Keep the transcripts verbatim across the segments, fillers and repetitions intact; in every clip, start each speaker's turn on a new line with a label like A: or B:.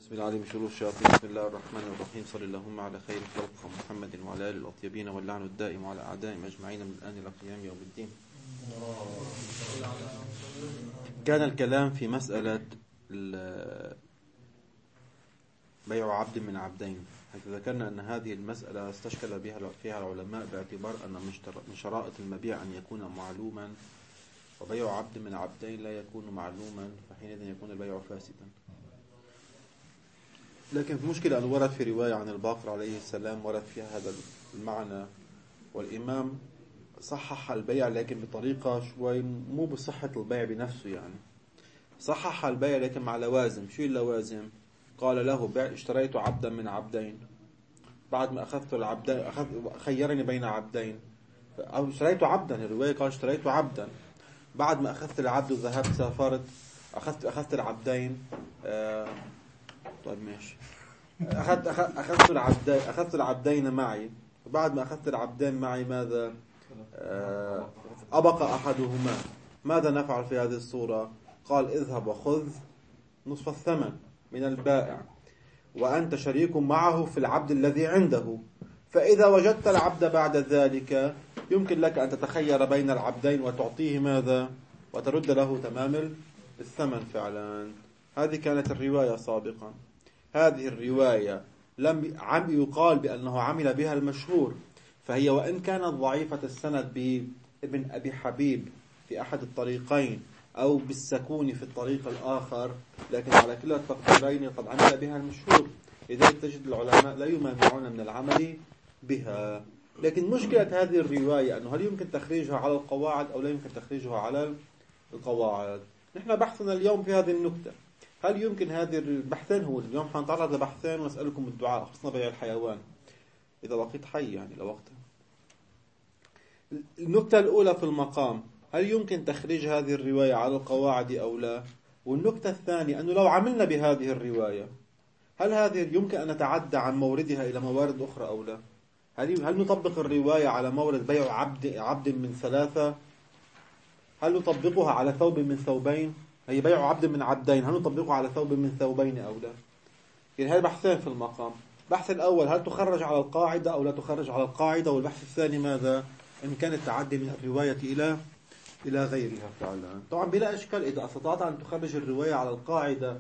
A: بسم الله عليهم شرور الشياطين. بسم الله الرحمن الرحيم. صلى اللهم على خير خلق محمد وعلى آله الأطيبين واللعن الدائم على أعدائهم أجمعين من الآن إلى قيام يوم الدين. كان الكلام في مسألة بيع عبد من عبدين، حيث ذكرنا أن هذه المسألة استشكل بها فيها العلماء باعتبار أن من شرائط المبيع أن يكون معلوما، وبيع عبد من عبدين لا يكون معلوما، فحينئذ يكون البيع فاسدا. لكن في مشكلة أن ورد في رواية عن الباقر عليه السلام ورد فيها هذا المعنى، والإمام صحح البيع لكن بطريقة شوي مو بصحة البيع بنفسه، يعني صحح البيع لكن مع لوازم. شو اللوازم؟ قال له بيع اشتريت عبدا من عبدين، بعد ما أخذت العبدين أخذ خيرني بين عبدين، أو اشتريت عبدا، الرواية قال اشتريت عبدا، بعد ما أخذت العبد وذهبت سافرت أخذت أخذت العبدين. آه طيب ماشي، أخذت أخذت العبدين أخذت العبدين معي، وبعد ما أخذت العبدين معي ماذا؟ آه أبقى أحدهما، ماذا نفعل في هذه الصورة؟ قال اذهب وخذ نصف الثمن من البائع، وأنت شريك معه في العبد الذي عنده، فإذا وجدت العبد بعد ذلك يمكن لك أن تتخير بين العبدين وتعطيه ماذا؟ وترد له تمام الثمن فعلا. هذه كانت الرواية سابقا. هذه الرواية لم عم يقال بأنه عمل بها المشهور، فهي وإن كانت ضعيفة السند بابن أبي حبيب في أحد الطريقين أو بالسكون في الطريق الآخر، لكن على كلا التقديرين قد عمل بها المشهور، لذلك تجد العلماء لا يمانعون من العمل بها. لكن مشكلة هذه الرواية أنه هل يمكن تخريجها على القواعد أو لا يمكن تخريجها على القواعد؟ نحن بحثنا اليوم في هذه النكتة، هل يمكن هذه البحثين؟ هو اليوم حنتعرض لبحثين ونسألكم الدعاء، خصوصا بيع الحيوان إذا بقيت حي يعني لوقتها. النكتة الأولى في المقام، هل يمكن تخريج هذه الرواية على القواعد أو لا؟ والنكتة الثانية أنه لو عملنا بهذه الرواية هل هذه يمكن أن نتعدى عن موردها إلى موارد أخرى أو لا؟ هل هل نطبق الرواية على مورد بيع عبد عبد من ثلاثة؟ هل نطبقها على ثوب من ثوبين؟ هي بيع عبد من عبدين، هل نطبقه على ثوب من ثوبين أو لا؟ يعني هذا بحثين في المقام. البحث الأول هل تخرج على القاعدة أو لا تخرج على القاعدة، والبحث الثاني ماذا؟ إن كان التعدي من الرواية إلى إلى غيرها فعلا. طبعا بلا إشكال إذا استطعت أن تخرج الرواية على القاعدة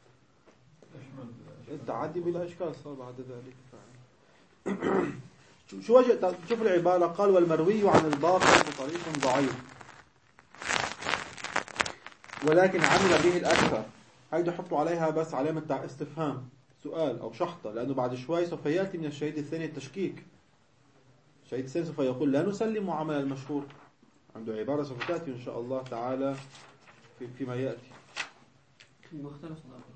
A: التعدي بلا إشكال صار بعد ذلك فعلا. شو وجه شوف العبارة، قال والمروي عن الباقر بطريق ضعيف ولكن عمل به الأكثر. هيدا حطوا عليها بس علامة استفهام، سؤال أو شحطة، لأنه بعد شوي سوف يأتي من الشهيد الثاني التشكيك. الشهيد الثاني سوف يقول لا نسلم عمل المشهور، عنده عبارة سوف تأتي إن شاء الله تعالى في فيما يأتي.
B: مختلف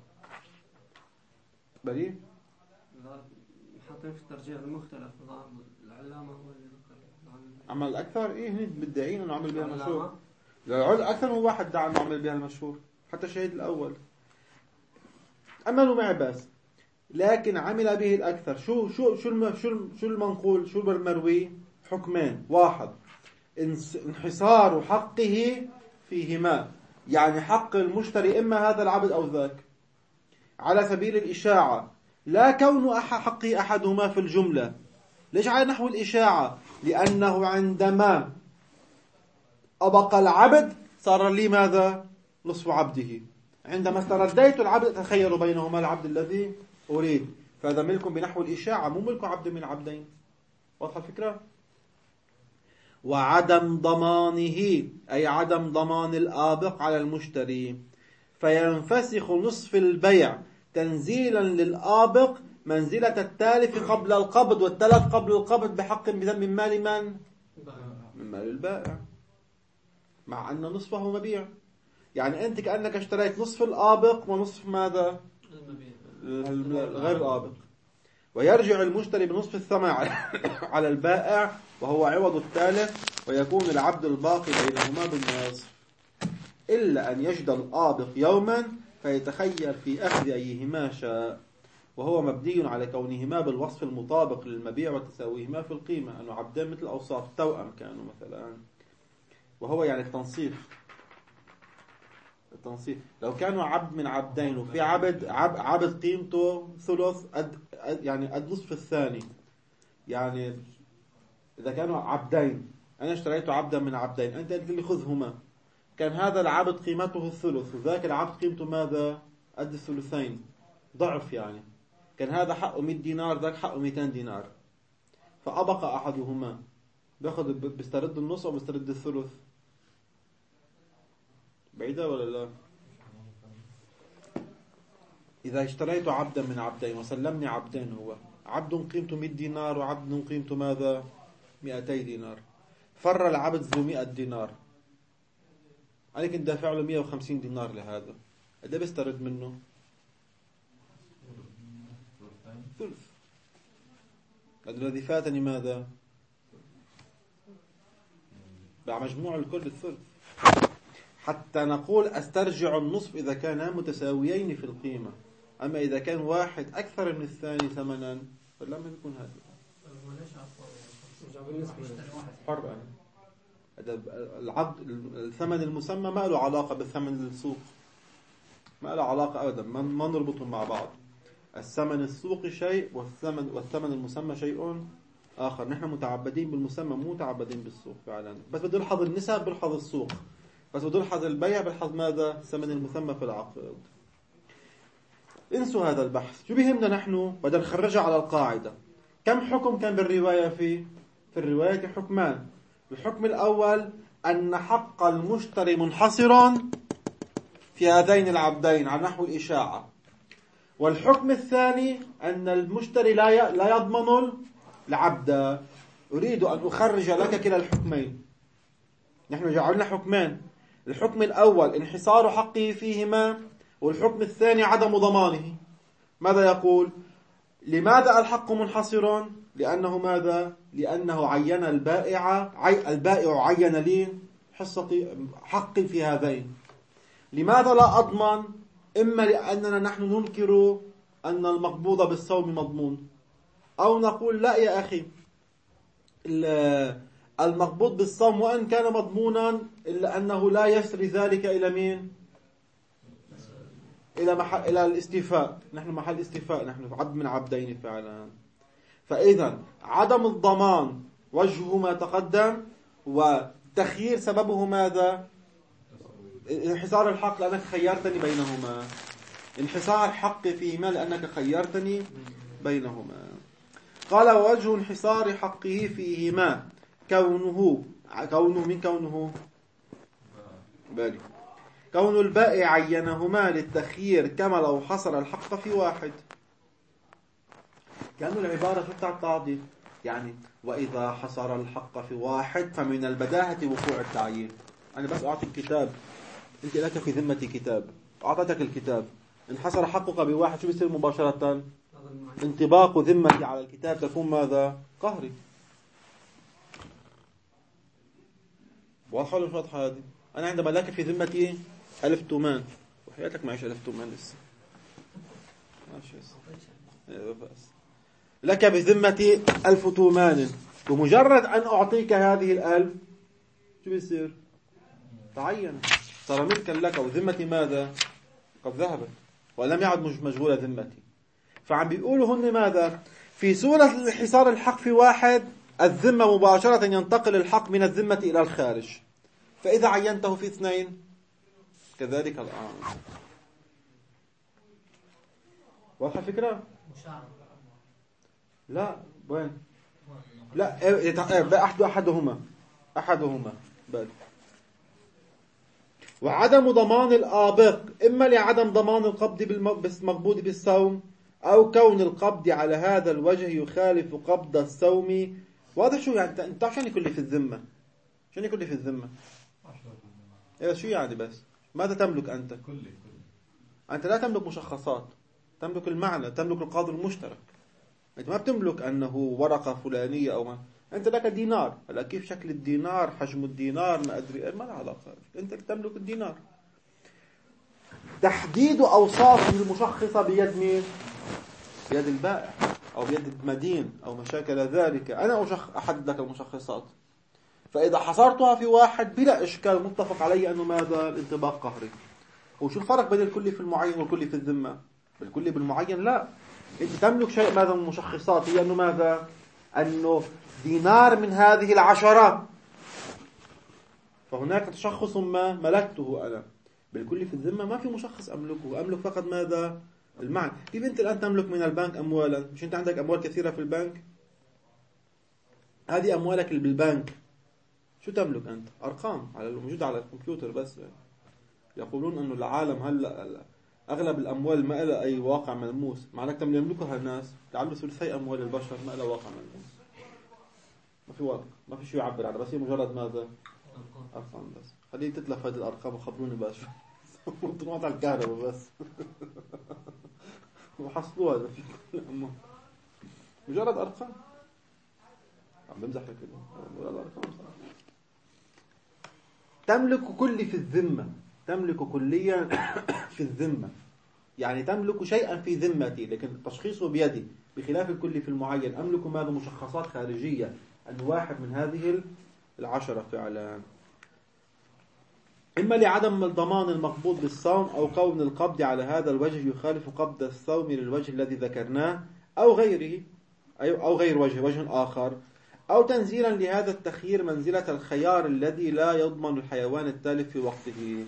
A: بريء
B: حاطين في الترجيع المختلف، العلامة هو اللي ذكر
A: عمل الأكثر. إيه هني مدعين إنه عمل بها المشهور، لا أكثر من واحد دعا إنه عمل بها المشهور، حتى الشهيد الأول أمنوا معي بس، لكن عمل به الأكثر. شو شو شو شو شو المنقول، شو المروي؟ حكمين، واحد انحصار حقه فيهما، يعني حق المشتري إما هذا العبد أو ذاك على سبيل الإشاعة، لا كون حقه أحدهما في الجملة. ليش على نحو الإشاعة؟ لأنه عندما أبقى العبد صار لي ماذا؟ نصف عبده. عندما استرديت العبد أتخير بينهما العبد الذي أريد، فهذا ملك بنحو الإشاعة، مو ملك عبد من عبدين. واضحة الفكرة؟ وعدم ضمانه أي عدم ضمان الآبق على المشتري، فينفسخ نصف البيع تنزيلا للآبق منزلة التالف قبل القبض، والتلف قبل القبض بحق من مال من؟ من مال البائع، مع أن نصفه مبيع. يعني أنت كأنك اشتريت نصف الآبق ونصف ماذا؟ غير الآبق، ويرجع المشتري بنصف الثمن على البائع وهو عوض التالف، ويكون العبد الباقي بينهما بالنصف، إلا أن يجد الآبق يوما فيتخير في أخذ أيهما شاء، وهو مبني على كونهما بالوصف المطابق للمبيع وتساويهما في القيمة، أنه عبدين مثل أوصاف توأم كانوا مثلا، وهو يعني التنصيف. التنصيب لو كانوا عبد من عبدين وفي عبد عبد, عبد قيمته ثلث قد يعني قد نصف الثاني، يعني إذا كانوا عبدين أنا اشتريت عبدا من عبدين، أنت قلت لي خذهما، كان هذا العبد قيمته الثلث وذاك العبد قيمته ماذا؟ قد الثلثين، ضعف يعني، كان هذا حقه مئة دينار ذاك حقه مئتين دينار، فأبقى أحدهما بياخذ بيسترد النص أو بيسترد الثلث؟ بعيدة ولا لا؟ إذا اشتريت عبدا من عبدين وسلمني عبدين، هو عبد قيمته مئة دينار وعبد قيمته ماذا؟ مئتي دينار، فر العبد ذو مئة دينار، أنا كنت دافع له مئة وخمسين دينار لهذا، قد بيسترد منه؟ ثلث. الذي فاتني ماذا؟ مع مجموع الكل الثلث، حتى نقول أسترجع النصف إذا كانا متساويين في القيمة، أما إذا كان واحد أكثر من الثاني ثمنا فلما يكون هذا حر. العقد الثمن المسمى ما له علاقة بالثمن السوق، ما له علاقة أبدا، ما نربطهم مع بعض. الثمن السوقي شيء والثمن والثمن المسمى شيء آخر. نحن متعبدين بالمسمى مو متعبدين بالسوق فعلا، بس بده يلحظ النسب بلحظ السوق، بس بده يلحظ البيع بلحظ ماذا؟ الثمن المسمى في العقد. انسوا هذا البحث، شو بيهمنا نحن؟ بدنا نخرجها على القاعدة. كم حكم كان بالرواية؟ في في الرواية حكمان. الحكم الأول أن حق المشتري منحصر في هذين العبدين على نحو الإشاعة، والحكم الثاني أن المشتري لا لا يضمن العبد. أريد أن أخرج لك كلا الحكمين. نحن جعلنا حكمان، الحكم الأول انحصار حقه فيهما، والحكم الثاني عدم ضمانه. ماذا يقول؟ لماذا الحق منحصر؟ لأنه ماذا؟ لأنه عين البائع عي البائع عين لي حصة حق في هذين. لماذا لا أضمن؟ إما لأننا نحن ننكر أن المقبوض بالصوم مضمون، أو نقول لا يا أخي، المقبوض بالصوم وأن كان مضمونا إلا أنه لا يسري ذلك إلى مين؟ إلى محل إلى الاستيفاء. نحن محل استيفاء، نحن عبد من عبدين فعلا. فإذا عدم الضمان وجهه ما تقدم، وتخيير سببه ماذا؟ انحصار الحق لأنك خيرتني بينهما. انحصار الحق فيهما لأنك خيرتني بينهما. قال ووجه انحصار حقه فيهما كونه كونه من كونه بالي كون البائع عينهما للتخيير كما لو حصر الحق في واحد. كأنه العبارة شفتها التعضيد، يعني وإذا حصر الحق في واحد فمن البداهة وقوع التعيين. أنا بس أعطي الكتاب، أنت لك في ذمتي كتاب، أعطيتك الكتاب، انحصر حقك بواحد، شو بيصير مباشرة؟ انطباق ذمتي على الكتاب تكون ماذا؟ قهري. واضحة ولا مش واضحة هذه؟ أنا عندما لك في ذمتي ألف تومان، وحياتك معيش ألف تومان لسه، ماشي بس لك بذمتي ألف تومان، بمجرد أن أعطيك هذه الألف شو بيصير؟ تعين، صار ملكا لك، وذمتي ماذا؟ قد ذهبت ولم يعد مشغولة ذمتي. فعم بيقولوا هن ماذا؟ في سورة انحصار الحق في واحد الذمة مباشرة ينتقل الحق من الذمة إلى الخارج، فإذا عينته في اثنين كذلك الآن. واضحة الفكرة؟ لا وين؟ لا أحد أحدهما أحدهما بل وعدم ضمان الآبق إما لعدم ضمان القبض بالمقبوض بالصوم، أو كون القبض على هذا الوجه يخالف قبض الصوم. واضح شو يعني؟ أنت عشان يكون لي في الذمة، عشان يكون لي في الذمة إيه شو يعني؟ بس ماذا تملك أنت؟ كلي. أنت لا تملك مشخصات، تملك المعنى، تملك القاضي المشترك. أنت ما بتملك أنه ورقة فلانية أو ما. أنت لك دينار، هلا كيف شكل الدينار، حجم الدينار، ما أدري ما له علاقة، أنت تملك الدينار. تحديد أوصاف المشخصة بيد مين؟ بيد البائع أو بيد المدين أو ما شاكل ذلك. أنا أحدد لك المشخصات، فإذا حصرتها في واحد بلا إشكال متفق علي أنه ماذا؟ الانطباق قهري. وشو الفرق بين الكلي في المعين والكلي في الذمة؟ بالكلي بالمعين لا، أنت تملك شيء ماذا من المشخصات، هي أنه ماذا؟ أنه دينار من هذه العشرة، فهناك تشخص ما ملكته أنا. بالكلي في الذمة ما في مشخص أملكه، أملك فقط ماذا؟ المعنى. كيف أنت الآن تملك من البنك أموالا؟ مش أنت عندك أموال كثيرة في البنك؟ هذه أموالك اللي بالبنك شو تملك أنت؟ أرقام على الموجودة على الكمبيوتر بس. يعني يقولون أنه العالم هلأ أغلب الأموال ما لها أي واقع ملموس، مع أنك لم يملكها الناس، تعمل ثلثي أموال البشر ما لها واقع ملموس، ما في واقع، ما في شيء يعبر عنه، بس هي مجرد ماذا؟ أرقام بس. خليه تتلف هذه الأرقام وخبروني بس وطلعت على الكهرباء بس وحصلوها في كل الأموال مجرد أرقام. عم بمزح كده، مجرد أرقام صراحة. تملك كل في الذمة، تملك كليا في الذمة، يعني تملك شيئا في ذمتي لكن تشخيصه بيدي، بخلاف الكل في المعين أملك ماذا؟ مشخصات خارجية، أن واحد من هذه العشرة فعلا. إما لعدم الضمان المقبوض بالصوم، أو كون القبض على هذا الوجه يخالف قبض الصوم للوجه الذي ذكرناه، أو غيره، أو غير وجه وجه آخر، أو تنزيلا لهذا التخيير منزلة الخيار الذي لا يضمن الحيوان التالف في وقته.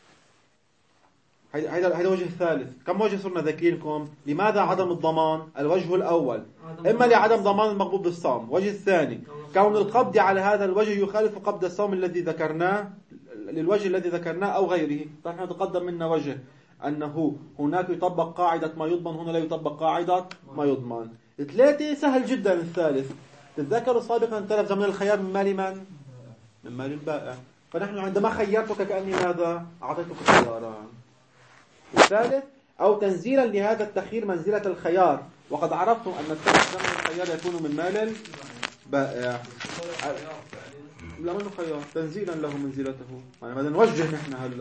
A: هذا هذا وجه الثالث. كم وجه صرنا ذاكرينكم؟ لماذا عدم الضمان؟ الوجه الأول إما لعدم ضمان المقبوض بالصوم، وجه الثاني كون القبض على هذا الوجه يخالف قبض الصوم الذي ذكرناه للوجه الذي ذكرناه أو غيره. نحن تقدم منا وجه أنه هناك يطبق قاعدة ما يضمن، هنا لا يطبق قاعدة ما يضمن. ثلاثة سهل جدا. الثالث تتذكروا سابقا تلف زمن الخيار من مال من؟ من مال البائع. فنحن عندما خيرتك كأني ماذا؟ أعطيتك خياران. الثالث أو تنزيلا لهذا التخيير منزلة الخيار، وقد عرفتم أن التلف زمن الخيار يكون من مال البائع. لا منه خيار، تنزيلا له منزلته. يعني ماذا نوجه نحن هلا؟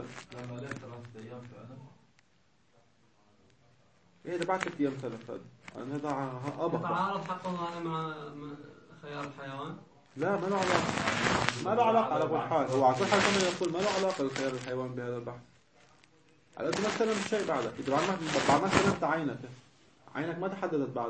A: ايه ده بعد ثلاث ايام تلف هذا. انا هذا ابقى
B: يتعارض حقه هذا مع خيار الحيوان؟
A: لا ما له علاقه، ما له علاقه على كل حال. هو على كل حال كما يقول ما له علاقه لخيار الحيوان بهذا البحث. على قد ما استلمت شيء بعدك، اذا بعد ما بعد ما استلمت عينك، عينك ما تحددت بعد.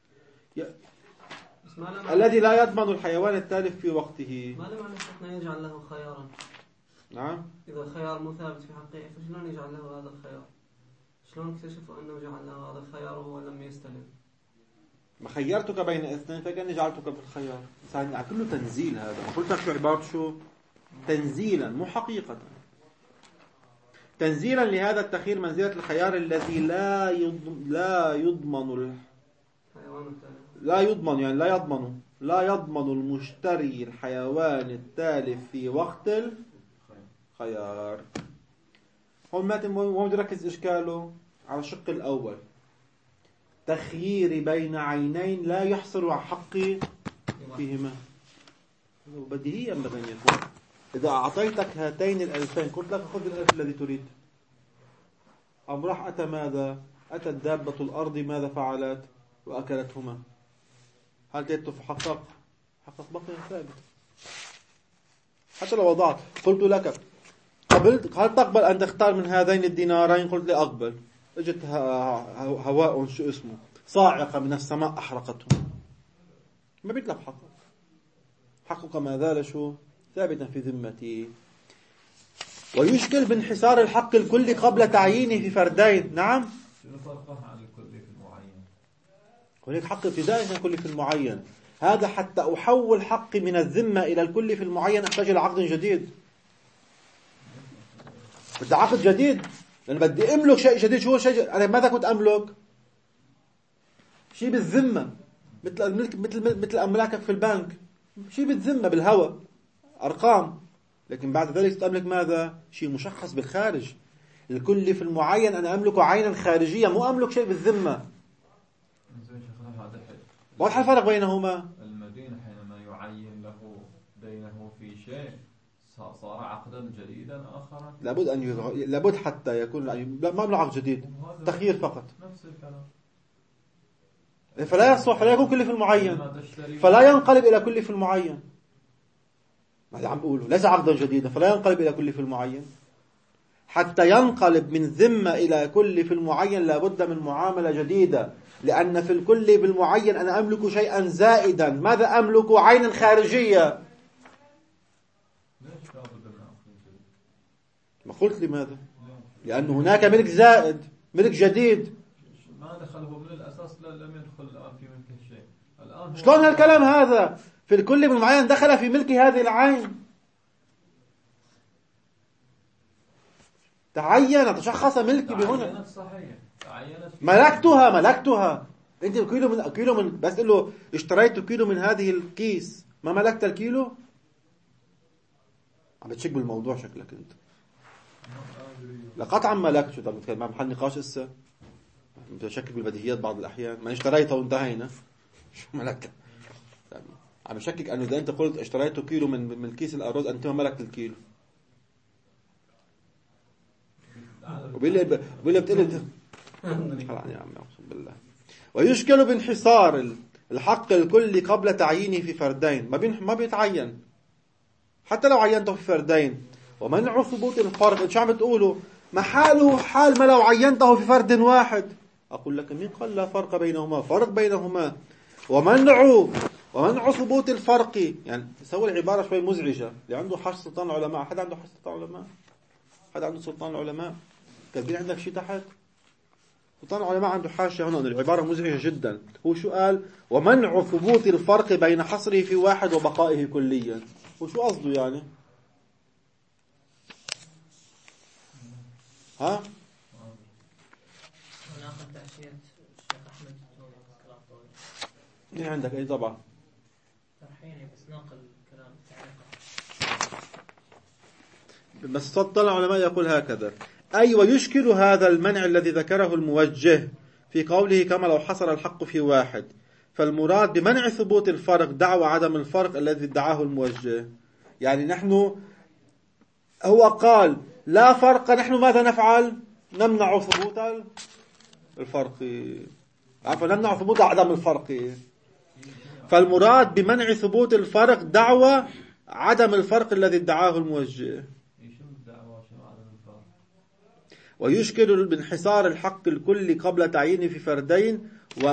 A: الذي لا يضمن الحيوان التالف في وقته.
B: ما لم نستطيع يجعل له خيارا؟
A: نعم.
B: إذا الخيار مثابت في حقه فشلون يجعل له هذا الخيار؟ شلون اكتشفوا أنه جعل له هذا الخيار وهو لم يستلم؟
A: ما خيرتك بين اثنين فكأني جعلتك في الخيار. يعني كله تنزيل. هذا قلت لك شو عبارة شو؟ تنزيلا مو حقيقة. تنزيلا لهذا التخيير منزلة الخيار الذي لا يضمن لا يضمن الحيوان لا يضمن يعني لا يضمن لا يضمن المشتري الحيوان التالف في وقت الخيار. هون ما وين ركز إشكاله؟ على الشق الأول، تخيير بين عينين لا يحصل على حقي فيهما. بديهيا ينبغي أن يكون. إذا أعطيتك هاتين الألفين قلت لك خذ الألف الذي تريد، أم راح أتى ماذا؟ أتت دابة الأرض ماذا فعلت؟ وأكلتهما. هل تتف حقق؟ حقق بقي ثابت. حتى لو وضعت قلت لك قبلت، هل تقبل أن تختار من هذين الدينارين؟ قلت لي أقبل. اجت هواء شو اسمه صاعقة من السماء أحرقتهم، ما بيتلف حقق. حقق ما زال شو؟ ثابتا في ذمتي. ويشكل بانحسار الحق الكلي قبل تعيينه في فردين. نعم.
C: شنو فرقه عن الكلي في المعين؟
A: هناك حق ابتدائي من الكلي في المعين. هذا حتى أحول حقي من الذمة إلى الكلي في المعين أحتاج إلى عقد جديد. بدي عقد جديد لأن بدي أملك شيء جديد. شو شيء؟ أنا ماذا كنت أملك؟ شيء بالذمة، مثل الملك مثل مثل أملاكك في البنك، شيء بالذمة بالهوى، أرقام. لكن بعد ذلك تملك ماذا؟ شيء مشخص بالخارج. الكل في المعين أنا أملك عينا خارجية، مو أملك شيء بالذمة. واضح الفرق بينهما؟
C: المدين حينما يعين له دينه في شيء صار عقدا جديدا آخر.
A: لابد أن يغ... لابد حتى يكون لا ما عقد جديد، تخيير فقط.
C: نفس الكلام.
A: فلا يصح، فلا يكون كل في المعين، فلا ينقلب إلى كل في المعين. ماذا عم بقوله؟ ليس عقدا جديدا فلا ينقلب إلى كل في المعين. حتى ينقلب من ذمة إلى كل في المعين لابد من معاملة جديدة، لأن في الكل بالمعين أنا أملك شيئا زائدا. ماذا أملك؟ عينا خارجية. ما قلت لماذا؟ لأن هناك ملك زائد، ملك جديد.
C: ما دخله من الأساس، لا لم يدخل الآن في ملك شيء. الآن
A: شلون هالكلام هذا؟ في الكل بالمعين دخل في ملك هذه العين، تعين تشخص ملكي بهنا. ملكتها ملكتها انت كيلو من كيلو من بس قل له اشتريت كيلو من هذه الكيس، ما ملكت الكيلو؟ عم بتشك بالموضوع شكلك انت. لقطعا ملكت. شو طب ما محل نقاش هسه؟ بتشكك بالبديهيات بعض الاحيان. ما اشتريتها وانتهينا. شو ملكت؟ عم بشكك انه اذا انت قلت اشتريت كيلو من من كيس الارز انت ما ملكت الكيلو. وبالله بالله بتقول خلاص يا عم اقسم بالله. ويشكل بانحصار الحق الكلي قبل تعيينه في فردين. ما بين ما بيتعين حتى لو عينته في فردين. ومنع ثبوت الفرق. انت شو عم تقولوا؟ محاله حال ما لو عينته في فرد واحد. اقول لك مين قال لا فرق بينهما؟ فرق بينهما. ومنع ومنع ثبوت الفرق، يعني سوى العباره شوي مزعجه. اللي عنده حاجه سلطان العلماء، حد عنده حاجه سلطان العلماء؟ حد عنده سلطان العلماء؟ كاتبين عندك شيء تحت؟ سلطان العلماء عنده حاشية هنا. العبارة مزعجة جدا. هو شو قال؟ ومنع ثبوت الفرق بين حصره في واحد وبقائه كليا. وشو قصده يعني؟ ها؟
D: ناخذ تحشية الشيخ أحمد
A: مين عندك أي طبعا؟
D: ترحيني بس ناقل كلام تعرفه.
A: بس سلطان العلماء يقول هكذا: أي ويشكل هذا المنع الذي ذكره الموجه في قوله كما لو حصر الحق في واحد. فالمراد بمنع ثبوت الفرق دعوى عدم الفرق الذي ادعاه الموجه. يعني نحن هو قال لا فرق، نحن ماذا نفعل؟ نمنع ثبوت الفرق، عفوا نمنع ثبوت عدم الفرق. فالمراد بمنع ثبوت الفرق دعوى عدم الفرق الذي ادعاه الموجه. ويشكل بانحصار الحق الكلي قبل تعيينه في فردين و...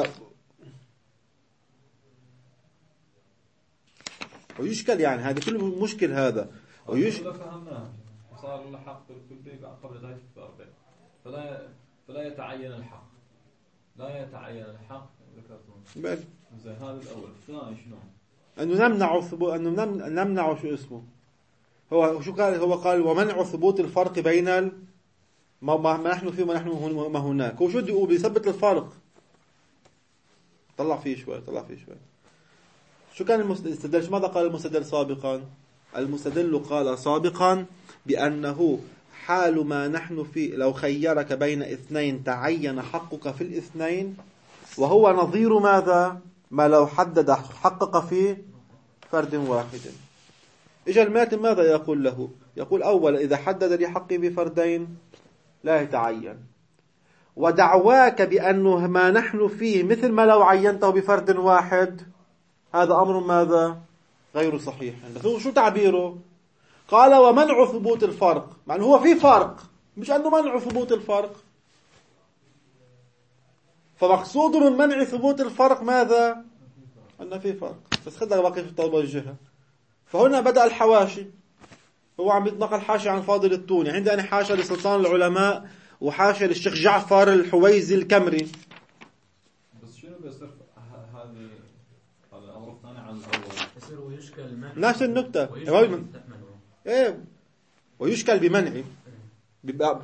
A: ويشكل يعني هذا كله مشكل هذا. ويشكل
C: فهمناه انحصار الحق الكلي قبل تعيين في فردين، فلا فلا يتعين الحق، لا يتعين الحق ذكرتم. زين هذا الاول. الثاني شنو؟
A: انه نمنع ثبوت، انه نمنع شو اسمه؟ هو شو قال؟ هو قال ومنع ثبوت الفرق بين ال... ما, ما نحن فيه وما نحن ما هناك. هو شو بده يقول؟ بيثبت الفرق. طلع فيه شوي طلع فيه شوي. شو كان المستدل؟ ماذا قال المستدل سابقا؟ المستدل قال سابقا بأنه حال ما نحن فيه لو خيرك بين اثنين تعين حقك في الاثنين، وهو نظير ماذا؟ ما لو حدد حقك في فرد واحد. إجا الماتن ماذا يقول له؟ يقول أولا إذا حدد لي حقي بفردين لا يتعين. ودعواك بأنه ما نحن فيه مثل ما لو عينته بفرد واحد، هذا أمر ماذا؟ غير صحيح. بس هو شو تعبيره؟ قال ومنع ثبوت الفرق، مع أنه هو في فرق، مش أنه منع ثبوت الفرق. فمقصود من منع ثبوت الفرق ماذا؟ أنه في فرق. بس خذنا باقي في التوجه. فهنا بدأ الحواشي. هو عم يتنقل حاشي عن فاضل التوني. عندي أنا حاشا لسلطان العلماء وحاشا للشيخ جعفر الحويزي الكمري.
C: بس شنو بيصير هذه الأمر الثاني عن الأول؟
D: يصير ويشكل منع
A: نفس النكتة. إيه ويشكل بمنع بباب.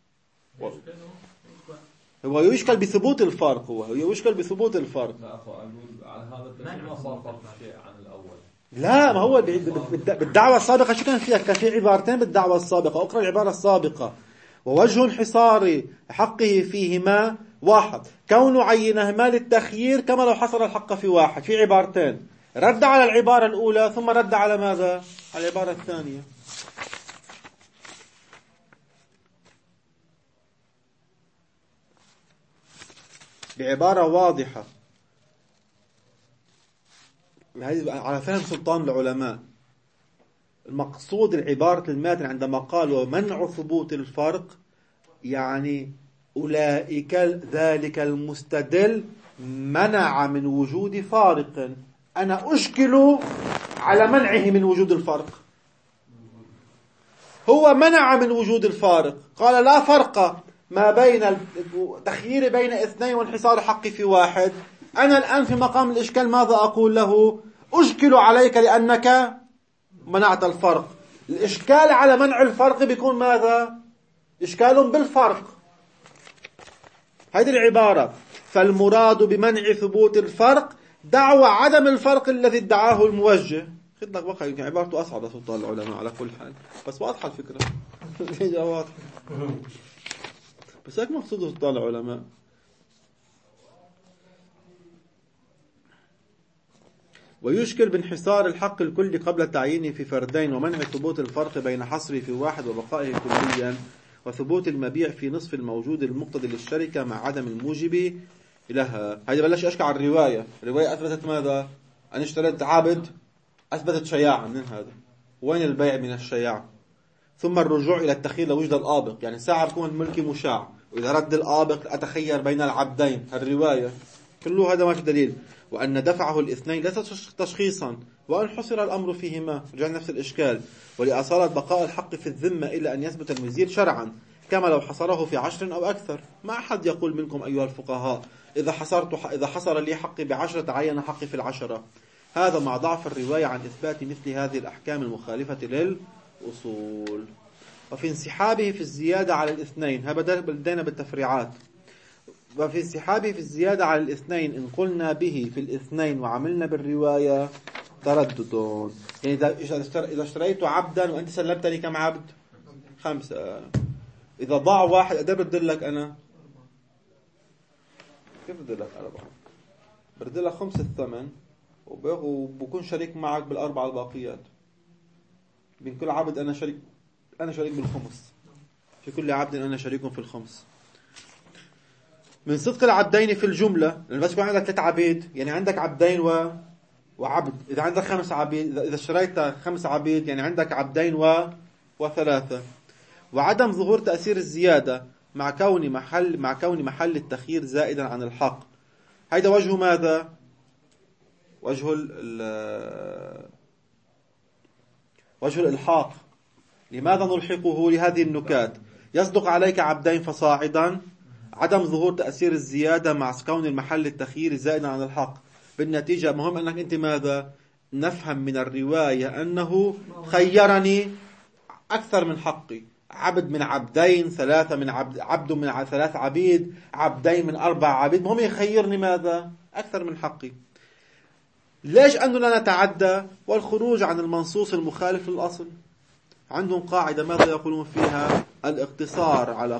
A: هو يشكل بثبوت الفرق. هو يشكل بثبوت الفرق.
C: لا أخو أقول على هذا التسمية ما صار فرق شيء عن الأول.
A: لا ما هو بالدعوة السابقة شو كان فيها؟ كان في عبارتين بالدعوة السابقة. أقرأ العبارة السابقة: ووجه انحصار حقه فيهما واحد كون عينهما للتخيير كما لو حصر الحق في واحد. في عبارتين، رد على العبارة الأولى ثم رد على ماذا؟ على العبارة الثانية. بعبارة واضحة على فهم سلطان العلماء. المقصود العبارة الماتن عندما قال ومنع ثبوت الفرق، يعني أولئك ذلك المستدل منع من وجود فارق، أنا أشكل على منعه من وجود الفرق. هو منع من وجود الفارق، قال لا فرق ما بين التخيير بين اثنين وانحصار حقي في واحد. أنا الآن في مقام الإشكال ماذا أقول له؟ أشكل عليك لأنك منعت الفرق. الإشكال على منع الفرق بيكون ماذا؟ إشكال بالفرق. هذه العبارة. فالمراد بمنع ثبوت الفرق دعوى عدم الفرق الذي ادعاه الموجه. خذ لك بقى يمكن عبارته أصعب سلطان العلماء على كل حال، بس واضحة الفكرة. واضحة. بس هيك مقصود سلطان العلماء. ويشكل بانحصار الحق الكلي قبل تعيينه في فردين، ومنع ثبوت الفرق بين حصره في واحد وبقائه كليا، وثبوت المبيع في نصف الموجود المقتضي للشركة مع عدم الموجب لها. هذه بلش أشكى على الرواية. الرواية أثبتت ماذا؟ أن اشتريت عبد، أثبتت شياعة من هذا. وين البيع من الشياعة؟ ثم الرجوع إلى التخيير لوجد الآبق، يعني ساعة بكون الملك مشاع، وإذا رد الآبق أتخير بين العبدين. الرواية كله هذا ما في دليل. وأن دفعه الاثنين ليس تشخيصا، وأن حصر الأمر فيهما، رجع نفس الإشكال. ولأصالة بقاء الحق في الذمة إلا أن يثبت المزيد شرعا، كما لو حصره في عشر أو أكثر. ما أحد يقول منكم أيها الفقهاء إذا حصرت إذا حصر لي حقي بعشرة تعين حقي في العشرة. هذا مع ضعف الرواية عن إثبات مثل هذه الأحكام المخالفة للأصول. وفي انسحابه في الزيادة على الاثنين، بدينا بالتفريعات. وفي انسحابه في الزيادة على الاثنين إن قلنا به في الاثنين وعملنا بالرواية تردد. يعني إذا اشتريت عبدا وأنت سلمتني كم عبد؟ خمسة. إذا ضاع واحد أقدر بدلك أنا؟ كيف بدلك أربعة؟ بدلك خمس الثمن، وبكون شريك معك بالأربعة الباقيات. بين كل عبد أنا شريك أنا شريك بالخمس، في كل عبد أنا شريك في الخمس. من صدق العبدين في الجملة، لأن بس يكون عندك ثلاث عبيد، يعني عندك عبدين و... وعبد. إذا عندك خمس عبيد، إذا اشتريت خمس عبيد يعني عندك عبدين و... وثلاثة. وعدم ظهور تأثير الزيادة مع كون محل مع كون محل التخيير زائدا عن الحق. هذا وجه ماذا؟ وجه ال... وجه الإلحاق. لماذا نلحقه لهذه النكات؟ يصدق عليك عبدين فصاعدا، عدم ظهور تأثير الزيادة مع كون المحل التخيير زائدا عن الحق. بالنتيجة مهم أنك أنت ماذا؟ نفهم من الرواية أنه خيرني أكثر من حقي. عبد من عبدين، ثلاثة من عبد عبد من ثلاث عبيد، عبدين من أربع عبيد، مهم يخيرني ماذا؟ أكثر من حقي. ليش أنه لا نتعدى؟ والخروج عن المنصوص المخالف للأصل. عندهم قاعدة ماذا يقولون فيها؟ الاقتصار على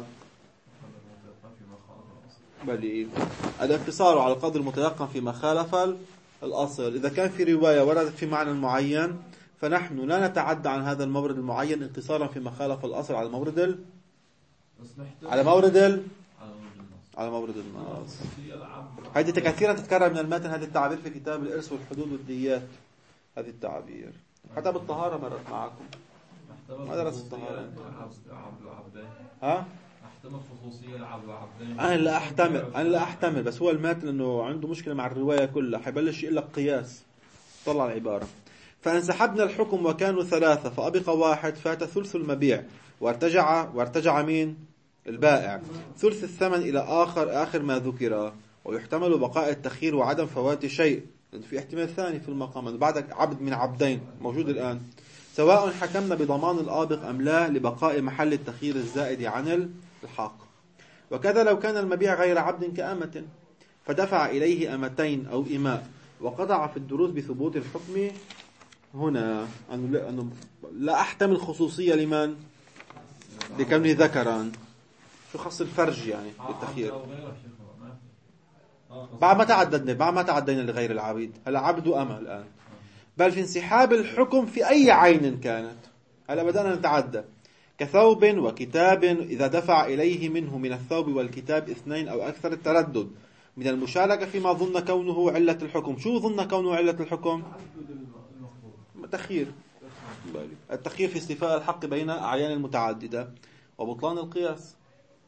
A: بل الاقتصار على القدر المتيقن فيما خالف الأصل. إذا كان في رواية وردت في معنى معين، فنحن لا نتعدى عن هذا المورد المعين اقتصارا فيما خالف الأصل على مورد ال... على مورد ال... على مورد النص. هذه كثيرا تتكرر من المتن هذه التعبير في كتاب الإرث والحدود والديات. هذه التعبير حتى بالطهارة مرت معكم. ما درست الطهارة؟ ها؟
C: احتمل خصوصية العبد وعبدين.
A: أنا لا أحتمل أنا لا أحتمل بس هو المتن إنه عنده مشكلة مع الرواية كلها. حيبلش يقول لك قياس. طلع العبارة. فانسحبنا الحكم وكانوا ثلاثة فأبقى واحد، فات ثلث المبيع وارتجع وارتجع مين؟ البائع. ثلث الثمن إلى آخر آخر ما ذكر. ويحتمل بقاء التخيير وعدم فوات شيء. في احتمال ثاني في المقام بعدك عبد من عبدين موجود الآن، سواء حكمنا بضمان الآبق أم لا لبقاء محل التخيير الزائد عن الحق. وكذا لو كان المبيع غير عبد كأمة فدفع إليه أمتين أو إماء وقطع في الدروس بثبوت الحكم. هنا أنه لا أحتمل خصوصية لمن؟ لكونه ذكرا. شو خص الفرج يعني بالتخيير؟ بعد ما تعددنا بعد ما تعدينا لغير العبيد، هلا عبد وأمة الآن. بل في انسحاب الحكم في أي عين كانت. هلا بدأنا نتعدى كثوب وكتاب إذا دفع إليه منه من الثوب والكتاب اثنين أو أكثر. التردد من المشاركة فيما ظن كونه علة الحكم. شو ظن كونه علة الحكم؟ تخيير. التخيير في استيفاء الحق بين أعيان المتعددة وبطلان القياس.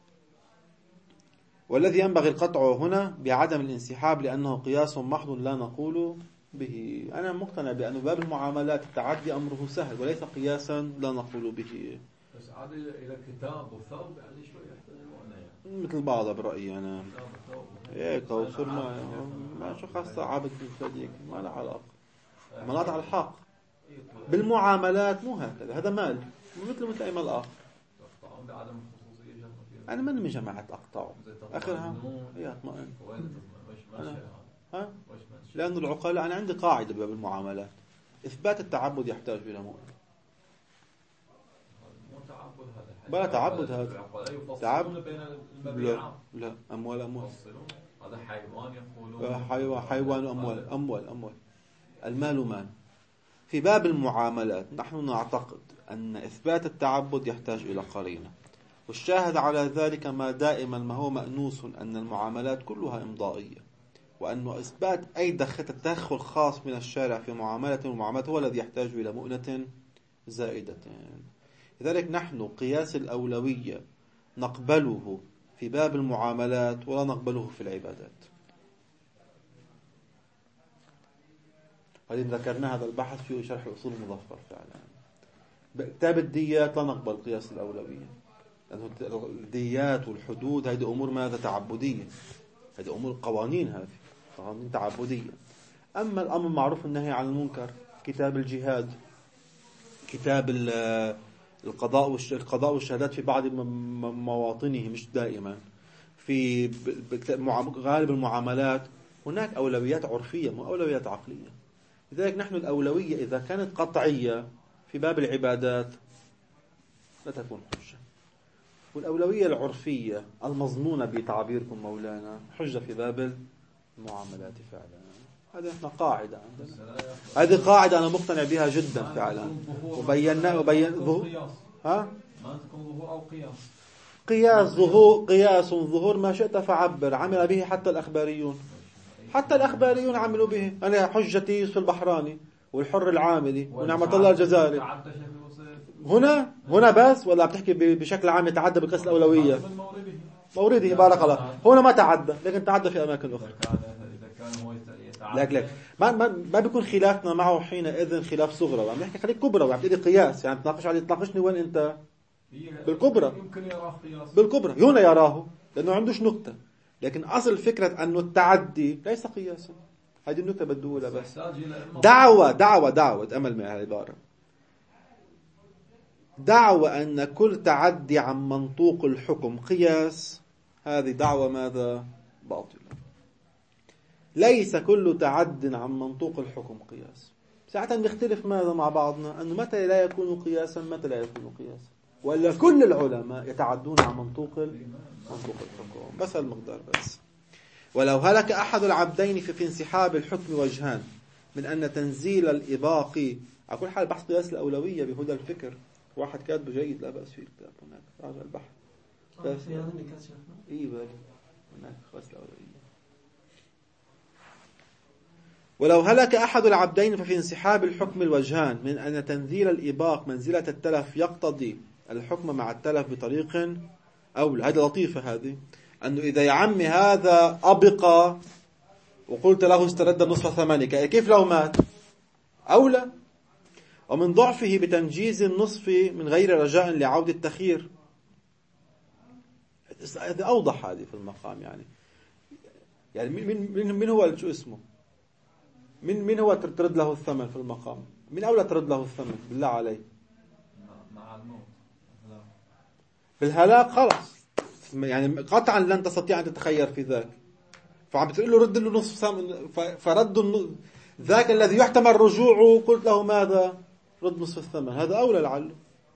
A: والذي ينبغي القطع هنا بعدم الانسحاب لأنه قياس محض لا نقول به. أنا مقتنع بأن باب المعاملات التعدي أمره سهل وليس قياسا لا نقول به.
C: بس عاد إلى كتاب وثوب يعني شوي يحتاجون يعني.
A: مثل بعضها برأيي أنا. هيك وصر ما ما شو خاصة عابد بالفديك ما له علاقة. مناط على الحق. بالمعاملات مو هكذا، هذا مال مثل مثل أي مال آخر. أنا من من جماعة أقطعه آخرها هي اطمئن. ها؟ لأن العقلاء أنا عندي قاعدة بباب المعاملات إثبات التعبد يحتاج إلى مؤمن. بلا تعبد هذا تعبد بين المبيعات. لا أموال أموال
C: هذا حيوان يقولون
A: حيوان حيوان أموال أموال أموال المال مال. في باب المعاملات نحن نعتقد أن إثبات التعبد يحتاج إلى قرينة، والشاهد على ذلك ما دائما ما هو مأنوس أن المعاملات كلها إمضائية، وأن إثبات أي تدخل خاص من الشارع في معاملة المعاملات هو الذي يحتاج إلى مؤنة زائدة. لذلك نحن قياس الأولوية نقبله في باب المعاملات ولا نقبله في العبادات. هذه ذكرنا هذا البحث في شرح الأصول المظفر فعلا. كتاب الديات لا نقبل قياس الأولوية، لأن الديات والحدود هذه أمور ماذا تعبدية، هذه أمور قوانين، هذه قوانين تعبدية. أما الأمر معروف النهي عن المنكر، كتاب الجهاد، كتاب القضاء والقضاء والشهادات في بعض مواطنه مش دائما، في غالب المعاملات هناك أولويات عرفية مو أولويات عقلية. لذلك نحن الأولوية إذا كانت قطعية في باب العبادات لا تكون حجة، والأولوية العرفية المظنونة بتعبيركم مولانا حجة في باب المعاملات فعلا. هذه احنا قاعدة عندنا، هذه قاعدة أنا مقتنع بها جدا فعلا، وبينا وبين ظهور ها
C: ما تكون ظهور أو قياس.
A: قياس ظهور قياس ظهور ما شئت فعبر، عمل به حتى الأخباريون، حتى الأخباريون عملوا به. أنا حجتي يوسف البحراني والحر العاملي ونعمة الله الجزائري. هنا هنا بس ولا بتحكي بشكل عام يتعدى بقياس الأولوية؟ مورده بارك الله، هنا ما تعدى لكن تعدى في أماكن أخرى. لك لك ما ما ما بيكون خلافنا معه حينئذ خلاف صغرى، وعم نحكي خليك كبرى وعم تقولي قياس، يعني تناقش عليه تناقشني وين أنت بالكبرى،
C: يمكن يراه قياس
A: بالكبرى هنا يراه لأنه عندوش نقطة، لكن أصل فكرة أنه التعدي ليس قياسا. هذه النقطة بدي أقولها بس. دعوة دعوة دعوة أمل من العبارة، دعوة أن كل تعدي عن منطوق الحكم قياس، هذه دعوة ماذا؟ باطلة. ليس كل تعد عن منطوق الحكم قياس. ساعة نختلف ماذا مع بعضنا أنه متى لا يكون قياسا متى لا يكون قياسا، ولا كل العلماء يتعدون عن منطوق منطوق الحكم، بس المقدار بس. ولو هلك أحد العبدين في انسحاب الحكم وجهان من أن تنزيل الإباق، على كل حال بحث قياس الأولوية بهدى الفكر واحد كاتبه جيد لا بأس فيه الكتاب هناك راجع البحث بس إيه بالي هناك قياس الأولوية. ولو هلك أحد العبدين ففي انسحاب الحكم الوجهان من أن تنزيل الإباق منزلة التلف يقتضي الحكم مع التلف بطريق أولى. هذه لطيفة هذه، أنه إذا يا عمي هذا أبقى وقلت له استرد نصف ثمنك كيف لو مات أولى، ومن ضعفه بتنجيز النصف من غير رجاء لعودة التخيير. هذا أوضح هذه في المقام، يعني يعني من من من هو شو اسمه من من هو ترد له الثمن في المقام؟ من أولى ترد له الثمن بالله عليه؟
C: مع الموت
A: بالهلاك خلاص، يعني قطعا لن تستطيع أن تتخير في ذاك، فعم بتقول له رد له نصف ثمن، فرد ذاك الذي يحتمل رجوعه قلت له ماذا؟ رد نصف الثمن، هذا أولى لعله.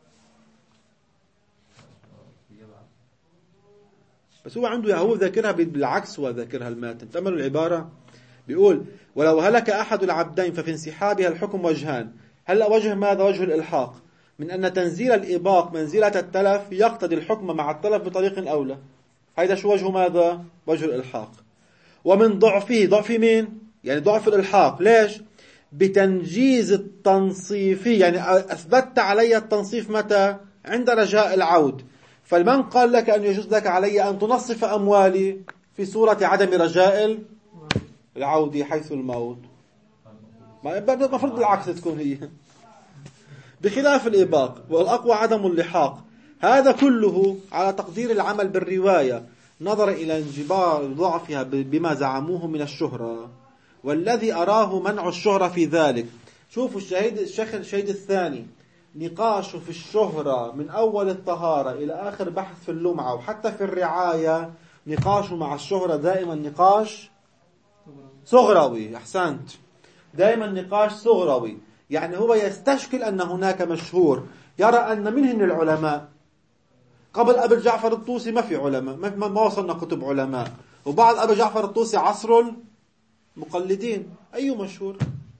A: بس هو عنده هو ذاكرها بالعكس، هو ذاكرها الماتن. تأملوا العبارة، بيقول ولو هلك أحد العبدين ففي انسحابها الحكم وجهان. هلا وجه ماذا؟ وجه الإلحاق، من أن تنزيل الإباق منزلة التلف يقتضي الحكم مع التلف بطريق أولى. هذا شو وجه ماذا؟ وجه الإلحاق. ومن ضعفه، ضعف مين؟ يعني ضعف الإلحاق، ليش؟ بتنجيز التنصيف، يعني أثبتت علي التنصيف متى؟ عند رجاء العود. فالمن قال لك أن يجوز لك علي أن تنصف أموالي في صورة عدم رجاء العود حيث الموت. المفروض بالعكس تكون هي، بخلاف الإباق. والأقوى عدم اللحاق. هذا كله على تقدير العمل بالرواية نظر إلى انجبار ضعفها بما زعموه من الشهرة، والذي أراه منع الشهرة في ذلك. شوفوا الشهيد الشيخ الشهيد الثاني نقاشه في الشهرة من أول الطهارة إلى آخر بحث في اللمعة وحتى في الرعاية، نقاشه مع الشهرة دائما نقاش صغروي. أحسنت، دائما نقاش صغروي. يعني هو يستشكل أن هناك مشهور، يرى أن منهن العلماء. قبل أبي جعفر الطوسي ما في علماء، ما وصلنا كتب علماء، وبعد أبي جعفر الطوسي عصر المقلدين. أي مشهور؟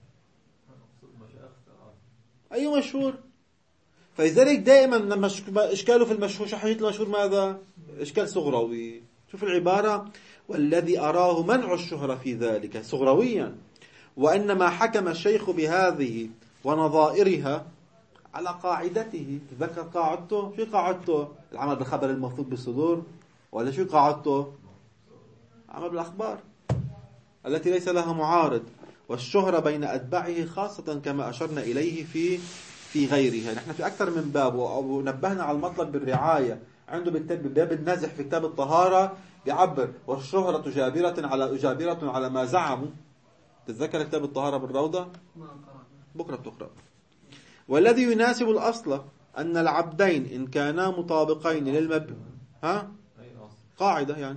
A: أي مشهور؟ فلذلك دائما لما إشكاله في المشهور شحية المشهور ماذا؟ إشكال صغروي. شوف العبارة: والذي أراه منع الشهرة في ذلك صغرويا، وإنما حكم الشيخ بهذه ونظائرها على قاعدته. تذكر قاعدته؟ شو قاعدته؟ العمل بالخبر الموثوق بالصدور، ولا شو قاعدته؟ عمل بالأخبار التي ليس لها معارض، والشهرة بين أتباعه خاصة كما أشرنا إليه في في غيرها. نحن في أكثر من باب ونبهنا على المطلب بالرعاية. عنده باب النازح في كتاب الطهارة بيعبر: والشهرة جابرة على جابرة على ما زعموا. تتذكر كتاب الطهارة بالروضة؟ بكرة بتقرأ. والذي يناسب الأصل أن العبدين إن كانا مطابقين للمب ها قاعدة، يعني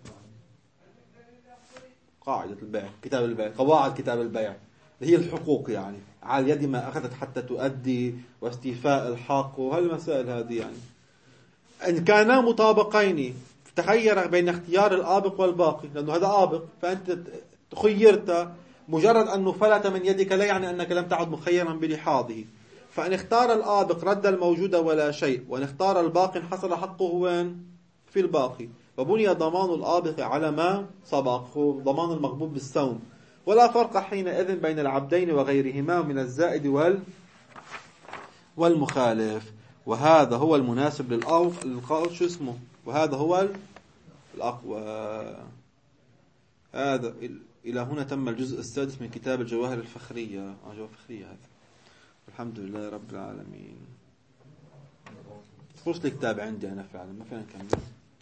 A: قاعدة البيع، كتاب البيع، قواعد كتاب البيع هي الحقوق، يعني على يد ما أخذت حتى تؤدي، واستيفاء الحق، وهالمسائل هذه. يعني إن كانا مطابقين، تخير بين اختيار الآبق والباقي، لأنه هذا آبق فأنت تخيرت، مجرد أنه فلت من يدك لا يعني أنك لم تعد مخيرا بلحاظه. فإن اختار الآبق رد الموجود ولا شيء، وإن اختار الباقي حصل حقه وين؟ في الباقي. وبني ضمان الآبق على ما سبق، ضمان المغبوب بالسوم. ولا فرق حينئذ بين العبدين وغيرهما من الزائد وال والمخالف. وهذا هو المناسب للقول شو اسمه، وهذا هو الأقوى. هذا إلى هنا تم الجزء السادس من كتاب الجواهر الفخرية. آه جواهر فخرية هذا. الحمد لله رب العالمين. خلص الكتاب عندي أنا فعلا، ما فينا نكمل.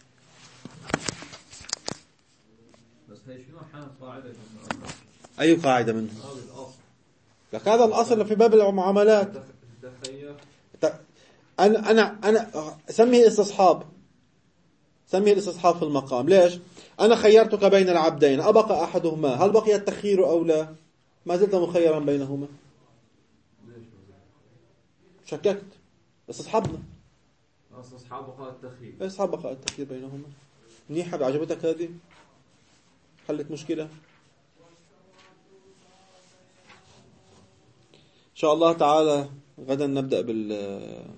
C: بس هي شنو حان قاعدة؟
A: أي قاعدة منه؟ لك هذا الأصل في باب المعاملات. أنا أنا أنا سميه استصحاب، سميه الاستصحاب في المقام. ليش؟ أنا خيرتك بين العبدين، أبقى أحدهما، هل بقي التخيير أو لا؟ ما زلت مخيرا بينهما. شككت، استصحابنا
C: استصحاب بقاء التخيير،
A: استصحاب بقاء التخيير بينهما. منيحة، عجبتك هذه؟ حلت مشكلة. إن شاء الله تعالى غدا نبدأ بال